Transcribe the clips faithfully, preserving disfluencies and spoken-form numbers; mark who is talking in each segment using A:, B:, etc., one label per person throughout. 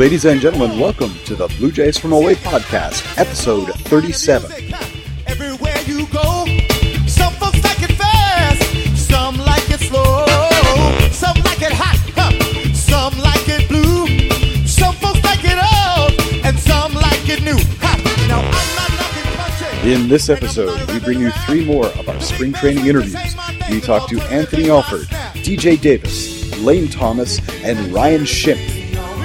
A: Ladies and gentlemen, welcome to the Blue Jays from Away podcast, episode thirty-seven.
B: Everywhere you go, some folks like it fast, some like it slow, some like it hot, huh? Some like it blue, some folks like it old, and some like it new. Ha! Now I'm not nothing punchy.
A: In this episode, we bring you three more of our spring training interviews. We talk to Anthony Alford, D J Davis, Lane Thomas, and Ryan Schimpf.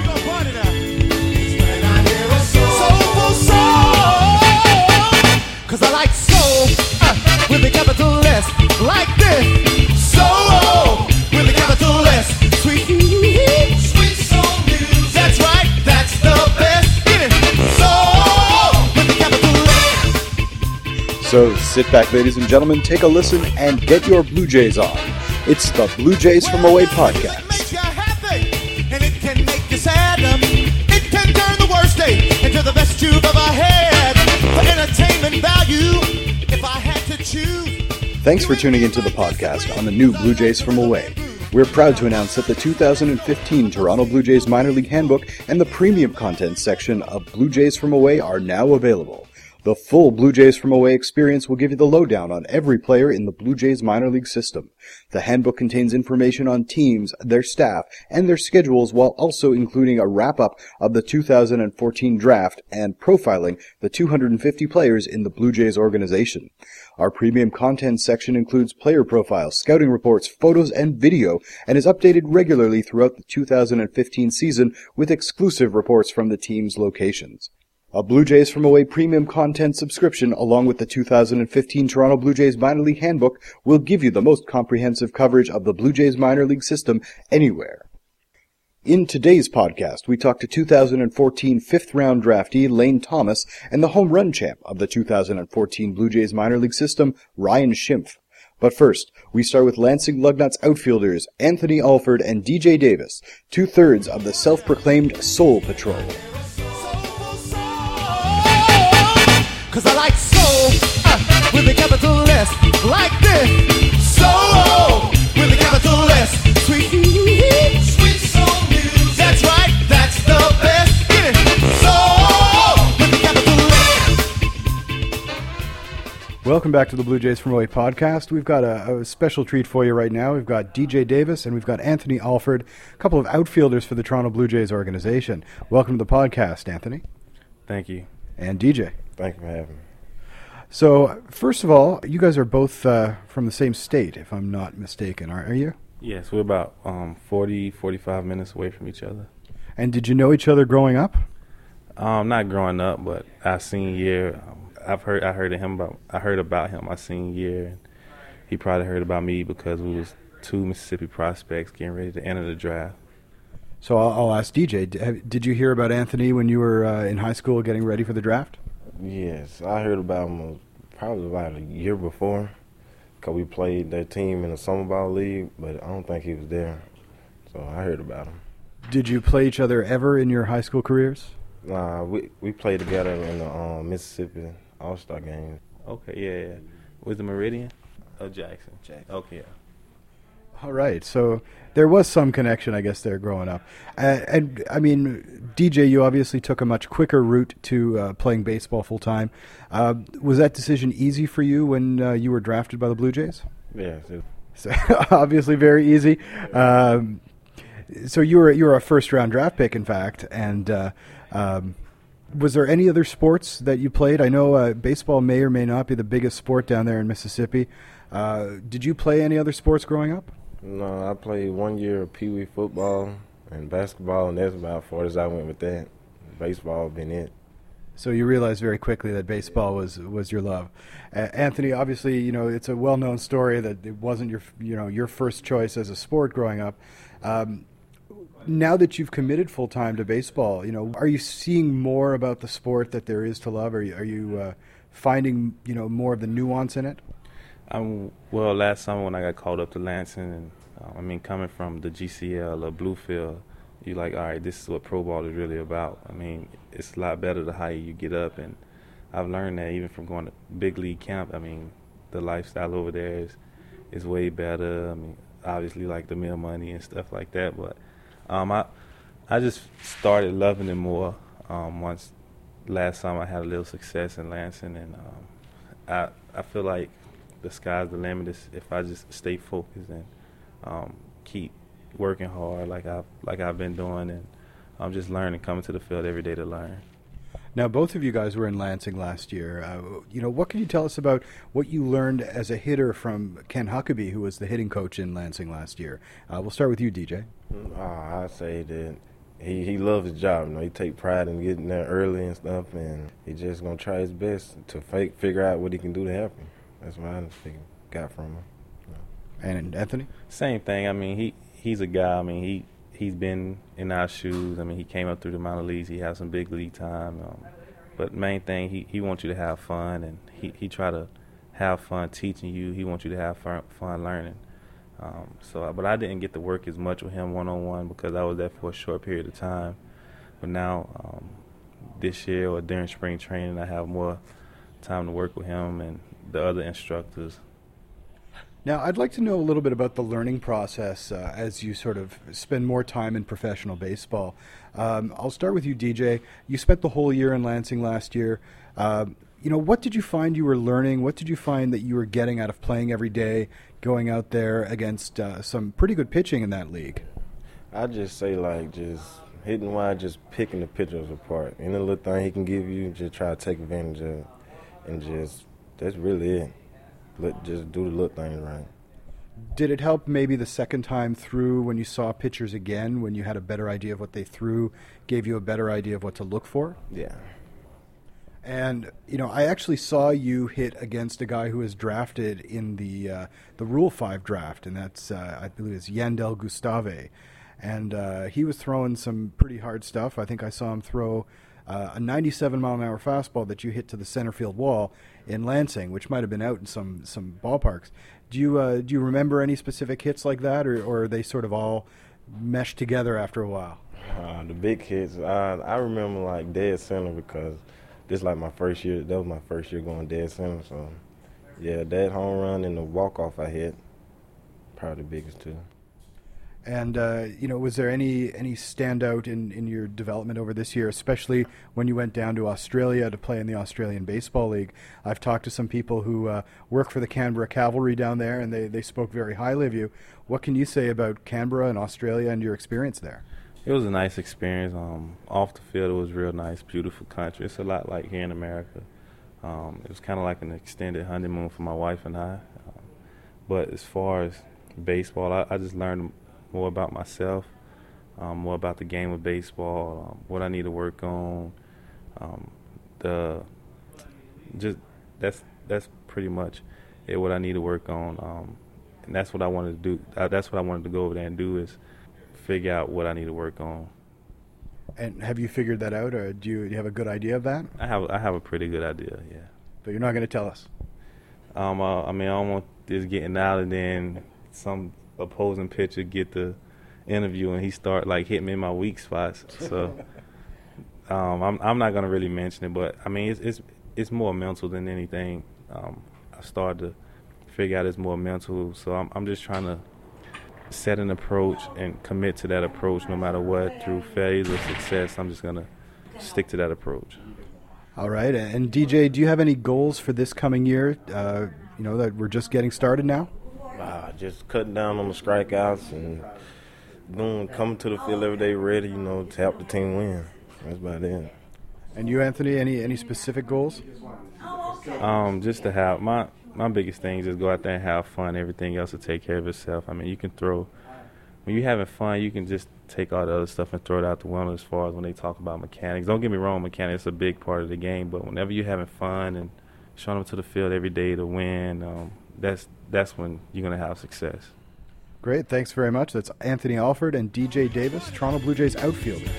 B: Cause I like soul uh, with a capital S, like this. Soul with a capital S. Sweet, sweet soul music. That's right, that's the best. Get it. Soul with a capital S.
A: So sit back, ladies and gentlemen, take a listen, and get your Blue Jays on. It's the Blue Jays from Away podcast.
B: It makes you happy, and it can make you sad. Um, It can turn the worst day into the best you've ever had. For entertainment value, if I had to choose.
A: Thanks for tuning into the podcast on the new Blue Jays from Away. We're proud to announce that the two thousand fifteen Toronto Blue Jays Minor League Handbook and the premium content section of Blue Jays from Away are now available. The full Blue Jays from Away experience will give you the lowdown on every player in the Blue Jays minor league system. The handbook contains information on teams, their staff, and their schedules, while also including a wrap-up of the two thousand fourteen draft and profiling the two hundred fifty players in the Blue Jays organization. Our premium content section includes player profiles, scouting reports, photos, and video, and is updated regularly throughout the two thousand fifteen season with exclusive reports from the team's locations. A Blue Jays from Away premium content subscription, along with the two thousand fifteen Toronto Blue Jays Minor League Handbook, will give you the most comprehensive coverage of the Blue Jays minor league system anywhere. In today's podcast, we talk to two thousand fourteen fifth-round draftee Lane Thomas and the home run champ of the two thousand fourteen Blue Jays minor league system, Ryan Schimpf. But first, we start with Lansing Lugnuts outfielders Anthony Alford and D J Davis, two-thirds of the self-proclaimed Soul Patrol.
B: Cause I like soul uh, with a capital S, like this. Soul with a capital S. Sweet, sweet soul music. That's right, that's the best. Get it. Soul with a capital S.
A: Welcome back to the Blue Jays from Away podcast. We've got a, a special treat for you right now. We've got D J Davis and we've got Anthony Alford, a couple of outfielders for the Toronto Blue Jays organization. Welcome to the podcast, Anthony.
C: Thank you.
A: And D J.
C: Thank you for having me.
A: So, first of all, you guys are both uh, from the same state, if I'm not mistaken, are, are you?
C: Yes, we're about um, forty, forty-five minutes away from each other.
A: And did you know each other growing up?
C: Um, not growing up, but I seen year. Um, I've heard. I heard of him about. I heard about him. I seen year. He probably heard about me because we was two Mississippi prospects getting ready to enter the draft.
A: So I'll, I'll ask D J. Did you hear about Anthony when you were uh, in high school getting ready for the draft?
D: Yes, I heard about him probably about a year before, because we played that team in the summer ball league, but I don't think he was there, so I heard about him.
A: Did you play each other ever in your high school careers?
D: Nah, we we played together in the um, Mississippi All-Star game.
C: Okay, yeah, yeah. Was it Meridian? Oh, Jackson. Jackson. Okay, yeah.
A: All right, so there was some connection, I guess, there growing up. Uh, and, I mean, D J, you obviously took a much quicker route to uh, playing baseball full-time. Uh, was that decision easy for you when uh, you were drafted by the Blue Jays?
D: Yes. It,
A: so, obviously very easy. Um, so you were you were a first-round draft pick, in fact, and uh, um, was there any other sports that you played? I know uh, baseball may or may not be the biggest sport down there in Mississippi. Uh, did you play any other sports growing up?
D: no, I played one year of Pee Wee football and basketball, and that's about as far as I went with that. Baseball been it.
A: So you realized very quickly that baseball was was your love. Uh, Anthony, obviously, you know, it's a well-known story that it wasn't your you know your first choice as a sport growing up. Um, now that you've committed full-time to baseball, you know, are you seeing more about the sport that there is to love? Are you, are you uh, finding, you know, more of the nuance in it?
C: Um, well, last summer when I got called up to Lansing, and uh, I mean, coming from the G C L or Bluefield, you're like, all right, this is what pro ball is really about. I mean, it's a lot better the higher you get up, and I've learned that even from going to big league camp. I mean, the lifestyle over there is is way better. I mean, obviously like the meal money and stuff like that, but um, I I just started loving it more um, once last summer I had a little success in Lansing, and um, I I feel like the sky's the limit if I just stay focused and um, keep working hard like I've like I've been doing, and I'm just learning, coming to the field every day to learn.
A: Now, both of you guys were in Lansing last year. Uh, you know, what can you tell us about what you learned as a hitter from Ken Huckabee, who was the hitting coach in Lansing last year? Uh, we'll start with you, D J.
D: Uh, I say that he he loves his job. You know, he take pride in getting there early and stuff, and he just gonna try his best to fake, figure out what he can do to help him. That's what I think got from him. You know.
A: And Anthony?
C: Same thing. I mean, he he's a guy. I mean, he. He's been in our shoes. I mean, he came up through the minor leagues. He has some big league time. Um, but main thing, he, he wants you to have fun, and he, he try to have fun teaching you. He wants you to have fun, fun learning. Um, so, but I didn't get to work as much with him one-on-one because I was there for a short period of time. But now, um, this year or during spring training, I have more time to work with him and the other instructors.
A: Now, I'd like to know a little bit about the learning process uh, as you sort of spend more time in professional baseball. Um, I'll start with you, D J. You spent the whole year in Lansing last year. Uh, you know, what did you find you were learning? What did you find that you were getting out of playing every day, going out there against uh, some pretty good pitching in that league?
D: I just say, like, just hitting wide, just picking the pitchers apart. Any little thing he can give you, just try to take advantage of it. And just, that's really it. Let, just do the little things right.
A: Did it help maybe the second time through when you saw pitchers again, when you had a better idea of what they threw, gave you a better idea of what to look for?
D: Yeah.
A: And, you know, I actually saw you hit against a guy who was drafted in the uh, the Rule five draft, and that's, uh, I believe it's Yandel Gustave. And uh, he was throwing some pretty hard stuff. I think I saw him throw uh, a ninety-seven mile an hour fastball that you hit to the center field wall in Lansing, which might have been out in some, some ballparks. Do you uh, do you remember any specific hits like that, or, or are they sort of all meshed together after a while?
D: Uh, the big hits, I, I remember like dead center because this is like my first year. That was my first year going dead center. So, yeah, that home run and the walk-off I hit, probably the biggest two.
A: And, uh, you know, was there any any standout in, in your development over this year, especially when you went down to Australia to play in the Australian Baseball League? I've talked to some people who uh, work for the Canberra Cavalry down there, and they, they spoke very highly of you. What can you say about Canberra and Australia and your experience there?
C: It was a nice experience. Um, off the field, it was real nice, beautiful country. It's a lot like here in America. Um, it was kind of like an extended honeymoon for my wife and I. Um, but as far as baseball, I, I just learned more about myself, um, more about the game of baseball, um, what I need to work on. Um, the just that's that's pretty much it. What I need to work on, um, and that's what I wanted to do. Uh, that's what I wanted to go over there and do is figure out what I need to work on.
A: And have you figured that out, or do you, do you have a good idea of that?
C: I have I have a pretty good idea, yeah.
A: But you're not going to tell us.
C: Um, uh, I mean, I don't want this getting out and then some opposing pitcher get the interview and he start like hitting me in my weak spots. So um, I'm I'm not gonna really mention it, but I mean it's it's it's more mental than anything. Um, I started to figure out it's more mental, so I'm I'm just trying to set an approach and commit to that approach no matter what, through failures or success. I'm just gonna stick to that approach.
A: All right, and D J, do you have any goals for this coming year? Uh, you know that we're just getting started now.
D: Uh, just cutting down on the strikeouts and doing, coming to the field every day ready, you know, to help the team win. That's about it.
A: And you, Anthony, any any specific goals?
C: Um, just to have my my biggest thing is just go out there and have fun. Everything else will take care of itself. I mean, you can throw when you're having fun, you can just take all the other stuff and throw it out the window. As far as when they talk about mechanics, don't get me wrong, mechanics is a big part of the game. But whenever you're having fun and showing up to the field every day to win, um, that's that's when you're going to have success.
A: Great. Thanks very much. That's Anthony Alford and D J Davis, Toronto Blue Jays outfielders.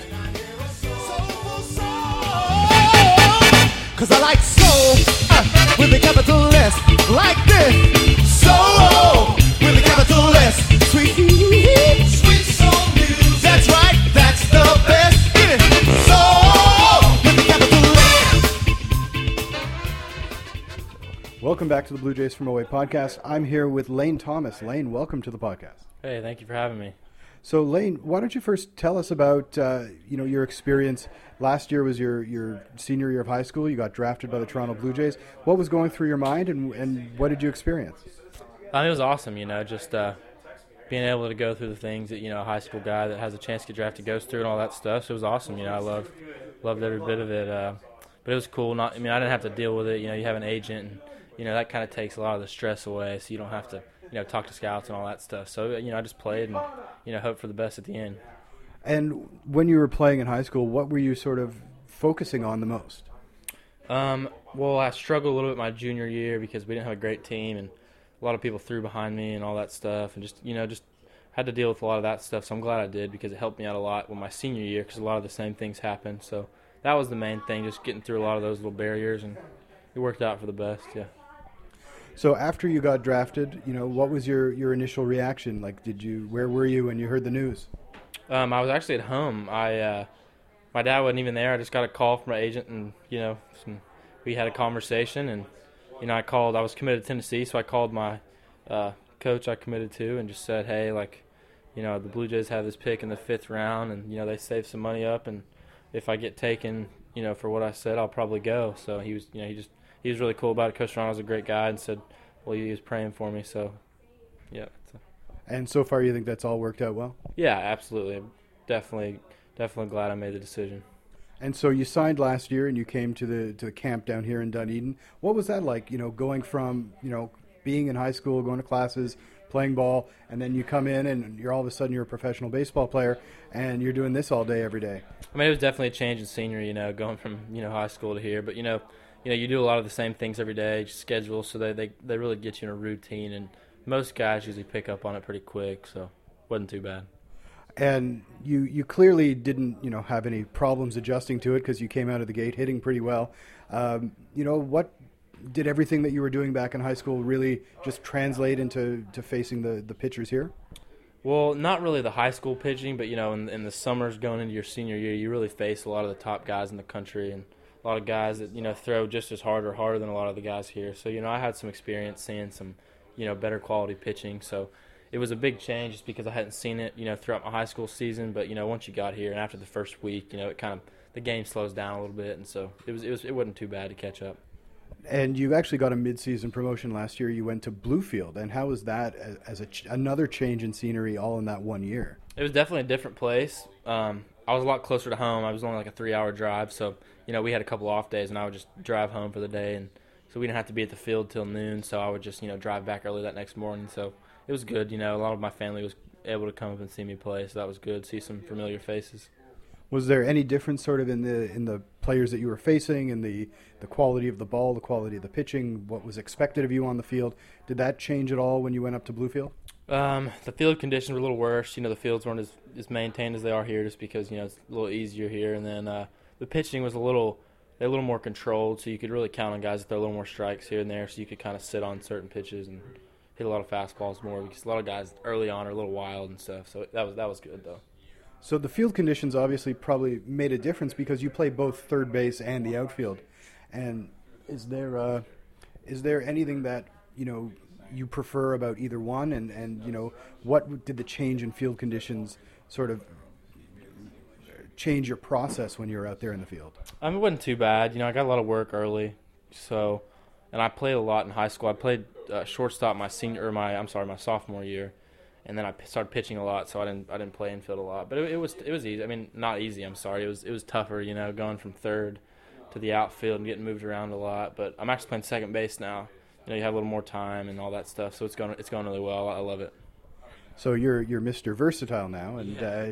B: Cause I like soul uh, with a capital S, like this. Soul with a capital S. Sweet, sweet soul music. That's right, that's the best. Get it. Soul with a capital S.
A: Welcome back to the Blue Jays from Away podcast. I'm here with Lane Thomas. Lane, welcome to the podcast.
E: Hey, thank you for having me.
A: So Lane, why don't you first tell us about uh, you know your experience? Last year was your, your senior year of high school. You got drafted by the Toronto Blue Jays. What was going through your mind, and and what did you experience?
E: Um, it was awesome, you know, just uh, being able to go through the things that, you know, a high school guy that has a chance to get drafted goes through and all that stuff. So it was awesome, you know. I loved loved every bit of it. Uh, but it was cool. Not, I mean, I didn't have to deal with it. You know, you have an agent, and you know that kind of takes a lot of the stress away. So you don't have to, you know, talk to scouts and all that stuff. So you know, I just played and you know hope for the best at the end.
A: And when you were playing in high school, what were you sort of focusing on the most?
E: Um, well, I struggled a little bit my junior year because we didn't have a great team, and a lot of people threw behind me and all that stuff, and just you know just had to deal with a lot of that stuff. So I'm glad I did because it helped me out a lot with my senior year because a lot of the same things happened. So that was the main thing, just getting through a lot of those little barriers, and it worked out for the best. Yeah.
A: So after you got drafted, you know, what was your, your initial reaction? Like, did you where were you when you heard the news?
E: Um, I was actually at home. I uh, my dad wasn't even there. I just got a call from my agent, and you know, some, we had a conversation, and you know, I called. I was committed to Tennessee, so I called my uh, coach I committed to, and just said, hey, like, you know, the Blue Jays have this pick in the fifth round, and you know, they saved some money up, and if I get taken, you know, for what I said, I'll probably go. So he was, you know, he just he was really cool about it. Coach Toronto was a great guy, and said, well, he was praying for me. So, yeah.
A: And so far, you think that's all worked out well?
E: Yeah, absolutely. I'm definitely, definitely glad I made the decision.
A: And so you signed last year, and you came to the to the camp down here in Dunedin. What was that like? You know, going from you know being in high school, going to classes, playing ball, and then you come in, and you're all of a sudden you're a professional baseball player, and you're doing this all day, every day.
E: I mean, it was definitely a change in scenery. You know, going from you know high school to here, but you know, you know, you do a lot of the same things every day, schedule, so they they they really get you in a routine, and most guys usually pick up on it pretty quick, so it wasn't too bad.
A: And you, you clearly didn't, you know, have any problems adjusting to it because you came out of the gate hitting pretty well. Um, you know, what did everything that you were doing back in high school really just translate into to facing the, the pitchers here?
E: Well, not really the high school pitching, but, you know, in, in the summers going into your senior year, you really face a lot of the top guys in the country and a lot of guys that, you know, throw just as hard or harder than a lot of the guys here. So, you know, I had some experience seeing some, you know, better quality pitching. So it was a big change just because I hadn't seen it, you know, throughout my high school season. But, you know, once you got here and after the first week, you know, it kind of the game slows down a little bit. And so it was it was it wasn't too bad to catch up.
A: And you actually got a mid-season promotion last year. You went to Bluefield. And how was that as a ch- another change in scenery all in that one year?
E: It was definitely a different place. Um, I was a lot closer to home. I was only like a three-hour drive. So, you know, we had a couple off days, and I would just drive home for the day. And so we didn't have to be at the field till noon. So I would just, you know, drive back early that next morning. So it was good. You know, a lot of my family was able to come up and see me play. So that was good, see some familiar faces.
A: Was there any difference sort of in the in the players that you were facing and the, the quality of the ball, the quality of the pitching, what was expected of you on the field? Did that change at all when you went up to Bluefield?
E: Um, the field conditions were a little worse. You know, the fields weren't as, as maintained as they are here just because, you know, it's a little easier here. And then uh, the pitching was a little a little more controlled, so you could really count on guys that throw a little more strikes here and there, so you could kind of sit on certain pitches and hit a lot of fastballs more because a lot of guys early on are a little wild and stuff. So that was that was good, though.
A: So the field conditions obviously probably made a difference because you play both third base and the outfield. And is there uh, is there anything that, you know, you prefer about either one? And, and, you know, what did the change in field conditions sort of change your process when you were out there in the field?
E: Um, it wasn't too bad. You know, I got a lot of work early, so and I played a lot in high school. I played uh, shortstop my senior or my I'm sorry my sophomore year. And then I started pitching a lot, so I didn't I didn't play infield a lot. But it, it was it was easy. I mean, not easy. I'm sorry. It was it was tougher, you know, going from third to the outfield and getting moved around a lot. But I'm actually playing second base now. You know, you have a little more time and all that stuff. So it's going it's going really well. I love it.
A: So you're you're Mister Versatile now, and
E: yeah,
A: uh,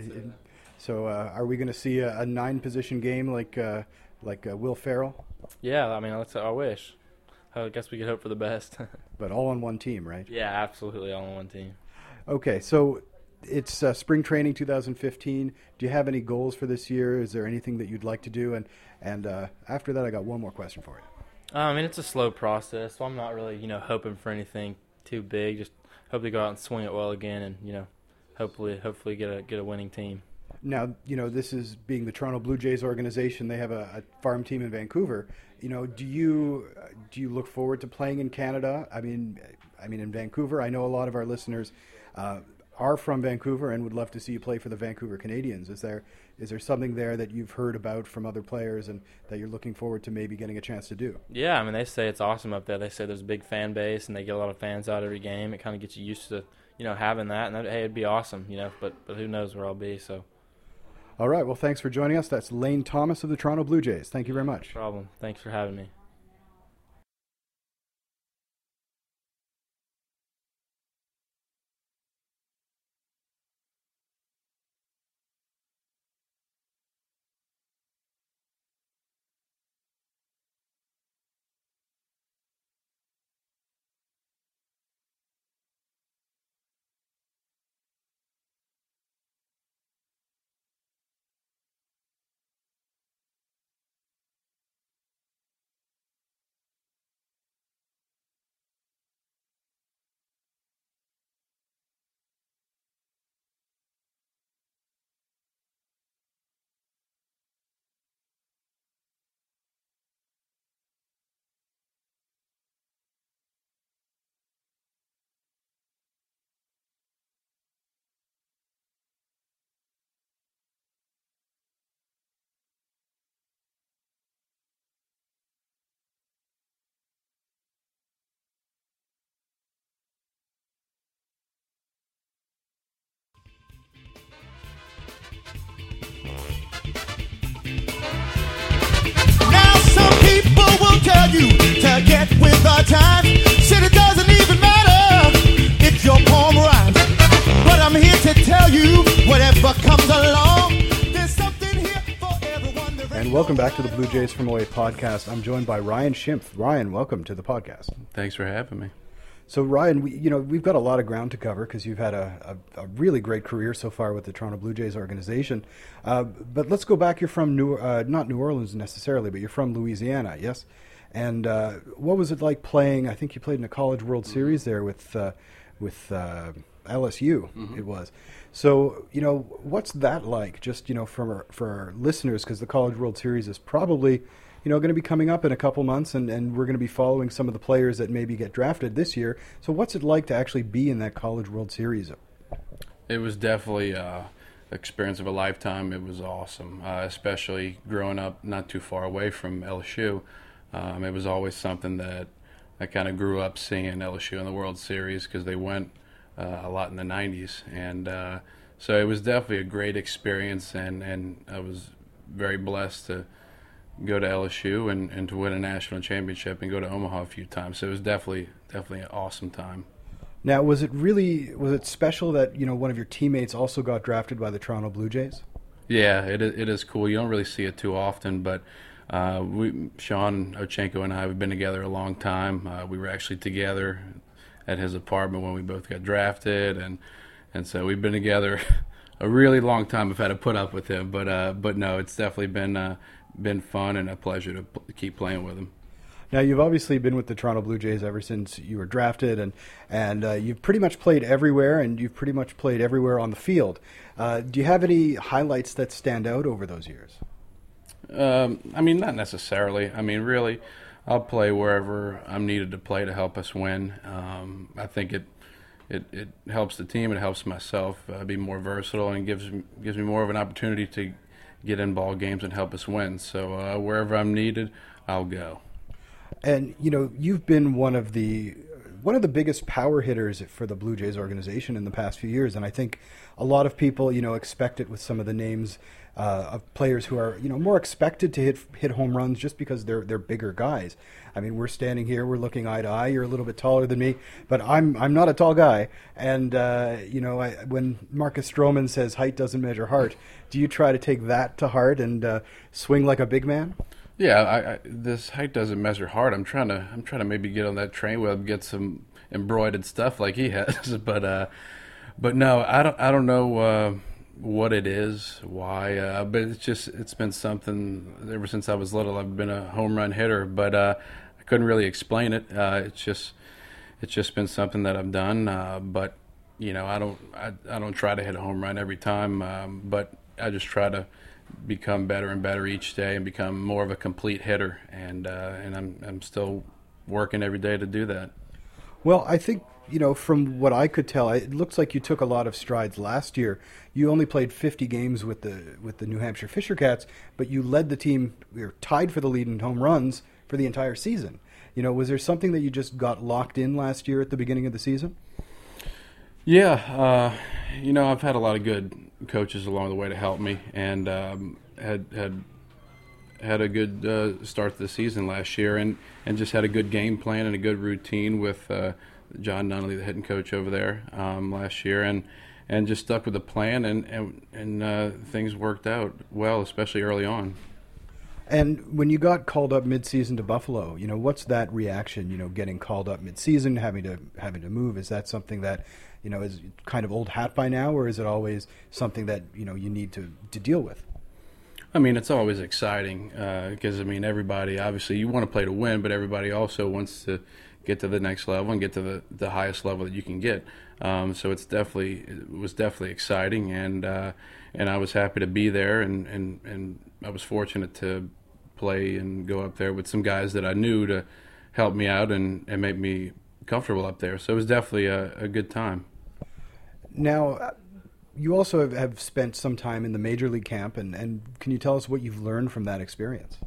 A: so uh, are we going to see a, a nine position game like uh, like uh, Will Ferrell?
E: Yeah, I mean, that's I wish. I guess we could hope for the best.
A: But all on one team, right?
E: Yeah, absolutely, all on one team.
A: Okay, so it's uh, spring training two thousand fifteen. Do you have any goals for this year? Is there anything that you'd like to do? And and uh, after that, I got one more question for you.
E: Uh, I mean, it's a slow process, so I'm not really, you know, hoping for anything too big. Just hope to go out and swing it well again, and you know, hopefully, hopefully get a get a winning team.
A: Now, you know, this is being the Toronto Blue Jays organization. They have a, a farm team in Vancouver. You know, do you uh, do you look forward to playing in Canada? I mean, I mean in Vancouver. I know a lot of our listeners Uh, are from Vancouver and would love to see you play for the Vancouver Canadians. Is there is there something there that you've heard about from other players and that you're looking forward to maybe getting a chance to do?
E: Yeah, I mean, they say it's awesome up there. They say there's a big fan base and they get a lot of fans out every game. It kind of gets you used to, you know, having that. And that, hey, it'd be awesome, you know, but but who knows where I'll be. So.
A: All right. Well, thanks for joining us. That's Lane Thomas of the Toronto Blue Jays. Thank you very much.
E: No problem. Thanks for having me.
B: Now some people will tell you to get with the times. Shit, it doesn't even matter if your poem rhymes. But I'm here to tell you, whatever comes along, there's something here for everyone. There
A: And welcome back to the Blue Jays from Away podcast. I'm joined by Ryan Schimpf. Ryan, welcome to the podcast.
C: Thanks for having me.
A: So Ryan, we, you know, we've got a lot of ground to cover because you've had a, a, a really great career so far with the Toronto Blue Jays organization. Uh, but let's go back. You're from New, uh, not New Orleans necessarily, but you're from Louisiana, yes? And uh, what was it like playing? I think you played in a College World Series there with uh, with uh, L S U. Mm-hmm. It was. So you know, what's that like? Just you know, for our, for our listeners, because the College World Series is probably, you know, going to be coming up in a couple months, and, and we're going to be following some of the players that maybe get drafted this year. So what's it like to actually be in that College World Series?
F: It was definitely an experience of a lifetime. It was awesome, uh, especially growing up not too far away from L S U. Um, it was always something that I kind of grew up seeing L S U in the World Series because they went uh, a lot in the nineties. And uh, so it was definitely a great experience, and, and I was very blessed to go to L S U and, and to win a national championship and go to Omaha a few times. So it was definitely definitely an awesome time.
A: Now, was it really was it special that you know one of your teammates also got drafted by the Toronto Blue Jays?
F: Yeah, it it is cool. You don't really see it too often, but uh, we Sean Ochenko and I have been together a long time. Uh, we were actually together at his apartment when we both got drafted, and and so we've been together a really long time. I've had to put up with him, but uh, but no, it's definitely been uh, been fun and a pleasure to p- keep playing with him.
A: Now, you've obviously been with the Toronto Blue Jays ever since you were drafted, and and uh, you've pretty much played everywhere, and you've pretty much played everywhere on the field. Uh, do you have any highlights that stand out over those years?
F: Um, I mean, not necessarily. I mean, really, I'll play wherever I'm needed to play to help us win. Um, I think it, it it helps the team. It helps myself uh, be more versatile and gives gives me more of an opportunity to get in ball games and help us win. So uh, wherever I'm needed, I'll go.
A: And you know, you've been one of the one of the biggest power hitters for the Blue Jays organization in the past few years, and I think a lot of people, you know, expect it with some of the names uh, of players who are, you know, more expected to hit hit home runs just because they're they're bigger guys. I mean, we're standing here, we're looking eye to eye. You're a little bit taller than me, but I'm I'm not a tall guy. And uh, you know, I, when Marcus Stroman says height doesn't measure heart, do you try to take that to heart and uh, swing like a big man?
F: Yeah, I, I, this height doesn't measure hard. I'm trying to, I'm trying to maybe get on that train with him, get some embroidered stuff like he has. but, uh, but no, I don't, I don't know uh, what it is, why. Uh, but it's just, it's been something ever since I was little. I've been a home run hitter, but uh, I couldn't really explain it. Uh, it's just, it's just been something that I've done. Uh, but you know, I don't, I, I don't try to hit a home run every time. Um, but I just try to become better and better each day and become more of a complete hitter, and uh, and I'm I'm still working every day to do that.
A: Well, I think, you know, from what I could tell, it looks like you took a lot of strides last year. You only played fifty games with the with the New Hampshire Fisher Cats, but you led the team, you were tied for the lead in home runs for the entire season. You know, was there something that you just got locked in last year at the beginning of the season?
F: Yeah, uh, you know, I've had a lot of good coaches along the way to help me, and um, had had had a good uh, start to the season last year, and, and just had a good game plan and a good routine with uh, John Nunnally, the hitting coach over there um, last year, and and just stuck with the plan, and and, and uh, things worked out well, especially early on.
A: And when you got called up mid-season to Buffalo, you know, what's that reaction? You know, getting called up mid-season, having to having to move. Is that something that, you know, is kind of old hat by now, or is it always something that, you know, you need to, to deal with?
F: I mean, it's always exciting because, uh, I mean, everybody, obviously, you want to play to win, but everybody also wants to get to the next level and get to the, the highest level that you can get. Um, so it's definitely, it was definitely exciting, and uh, and I was happy to be there, and, and, and I was fortunate to play and go up there with some guys that I knew to help me out and, and make me comfortable up there. So it was definitely a, a good time.
A: Now, you also have, have spent some time in the Major League camp, and, and can you tell us what you've learned from that experience?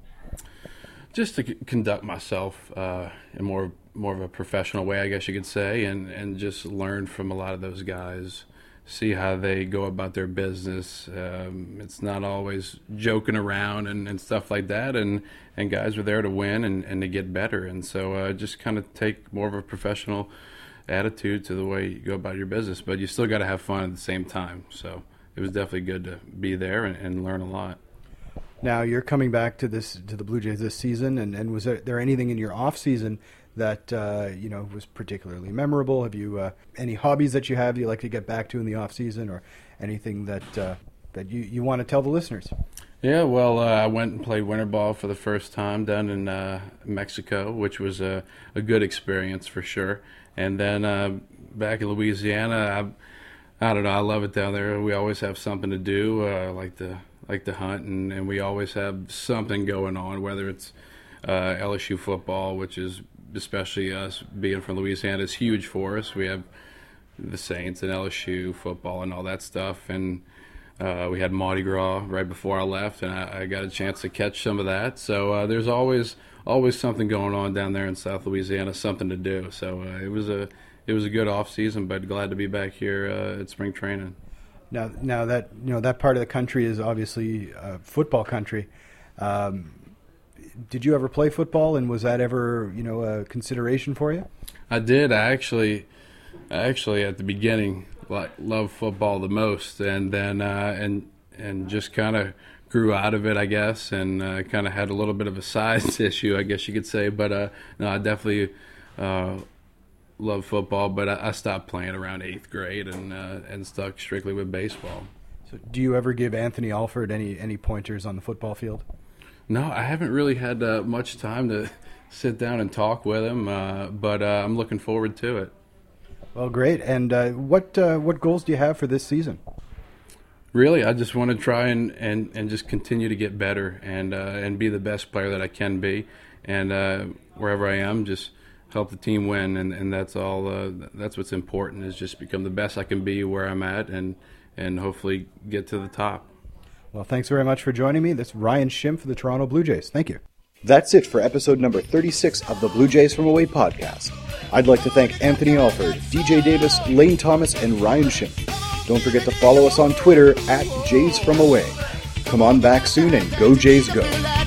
F: Just to c- conduct myself uh, in more more of a professional way, I guess you could say, and, and just learn from a lot of those guys, see how they go about their business. Um, it's not always joking around and, and stuff like that, and, and guys are there to win and, and to get better. And so uh, just kind of take more of a professional attitude to the way you go about your business, but you still got to have fun at the same time. So it was definitely good to be there and, and learn a lot.
A: Now you're coming back to this to the Blue Jays this season, and, and was there, there anything in your off season that uh, you know was particularly memorable? Have you uh, any hobbies that you have you like to get back to in the off season, or anything that uh, that you, you want to tell the listeners?
F: Yeah, well, uh, I went and played winter ball for the first time down in uh, Mexico, which was a, a good experience for sure. And then uh, back in Louisiana, I, I don't know, I love it down there. We always have something to do. Uh, I like to like to hunt, and, and we always have something going on, whether it's uh, L S U football, which is, especially us being from Louisiana, is huge for us. We have the Saints and L S U football and all that stuff, and uh, we had Mardi Gras right before I left, and I, I got a chance to catch some of that. So uh, there's always always something going on down there in South Louisiana, something to do. So uh, it was a it was a good off season, but glad to be back here uh, at spring training.
A: Now, now that you know that part of the country is obviously uh, football country. Um, did you ever play football, and was that ever you know a consideration for you?
F: I did. I actually, actually at the beginning, like loved football the most, and then uh, and and just kind of grew out of it, I guess, and uh, kind of had a little bit of a size issue, I guess you could say. But uh, no, I definitely uh, love football, but I, I stopped playing around eighth grade and uh, and stuck strictly with baseball.
A: So, do you ever give Anthony Alford any any pointers on the football field?
F: No, I haven't really had uh, much time to sit down and talk with him, uh, but uh, I'm looking forward to it.
A: Well, great. And uh, what uh, what goals do you have for this season?
F: Really, I just want to try and, and, and just continue to get better and uh, and be the best player that I can be, and uh, wherever I am, just help the team win, and, and that's all. Uh, that's what's important, is just become the best I can be where I'm at, and and hopefully get to the top.
A: Well, thanks very much for joining me. This is Ryan Schimpf for the Toronto Blue Jays. Thank you.
B: That's it for episode number thirty-six of the Blue Jays from Away podcast. I'd like to thank Anthony Alford, D J Davis, Lane Thomas, and Ryan Schimpf. Don't forget to follow us on Twitter at Jays from Away. Come on back soon and go Jays go.